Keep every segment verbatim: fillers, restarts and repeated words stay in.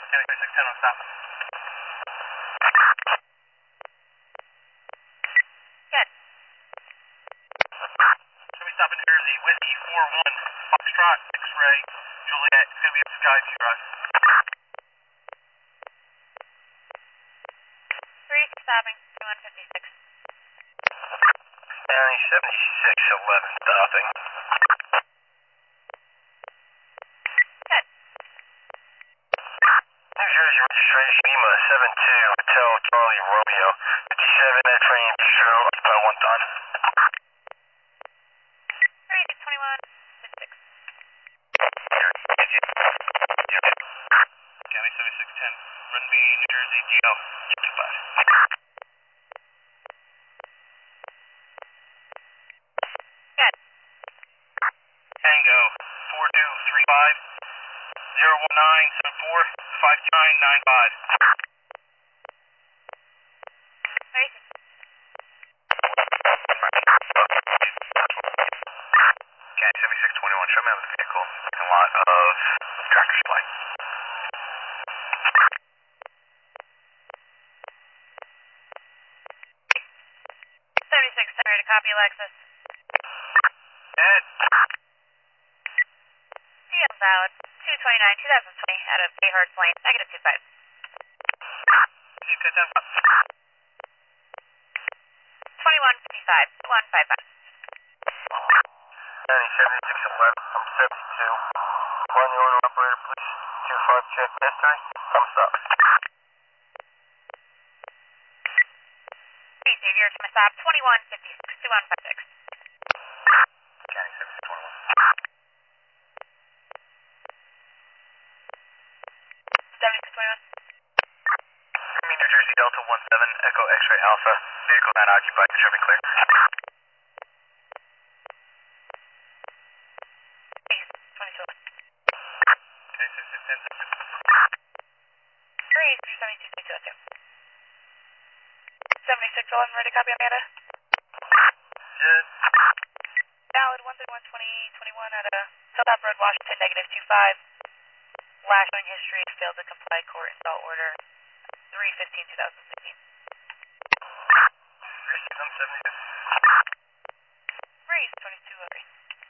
County twenty-six ten on stop. Good. So we stop in Jersey, Whiskey four one, Foxtrot, X-Ray, Juliet. It's going to be up Skyview Drive. Three stopping, twenty-one fifty-six. County seventy-six eleven stopping. Good. New Jersey registration, Lima seven two, Hotel Charlie Romeo, fifty-seven minute train, zero, occupy one ton. Three twenty-one fifty-six. County seventy-six ten, run me New Jersey, G L, twenty-five. Good. Tango, four two three five, zero one nine seven four, five nine nine five. Three. County seventy-six twenty-one, show me on the vehicle, parking lot of Tractor Supply. seventy-six, sorry to copy, Alexis. Ed. Field valid. two twenty-nine twenty twenty out of Bayhurst Lane, negative two five. twenty-one fifty-five, one five five. County seventy-six eleven from seventy-two. One the owner operator, please. two five check history. Thumbs up. Three Xavier to my stop, twenty-one fifty-six, two one five six. County seventy-six twenty-one. seventy-six twenty-one. Me New Jersey Delta one seven, Echo X-Ray Alpha. Vehicle not occupied, the traffic clear. twenty-two. Okay, sixty-six ten. Three seventy-two twenty-two. seventy-six eleven, ready to copy, Amanda? Good. Valid one thirty-one twenty twenty-one at a South Road, Washington, negative two five. Last showing history, failed to comply court install order three fifteen twenty sixteen. three six one seventy. Raise twenty-two okay.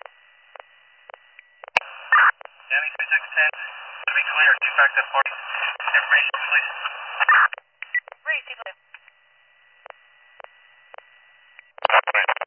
County twenty-six ten. To be clear, two fact that party. Information, please. Raise, T blue.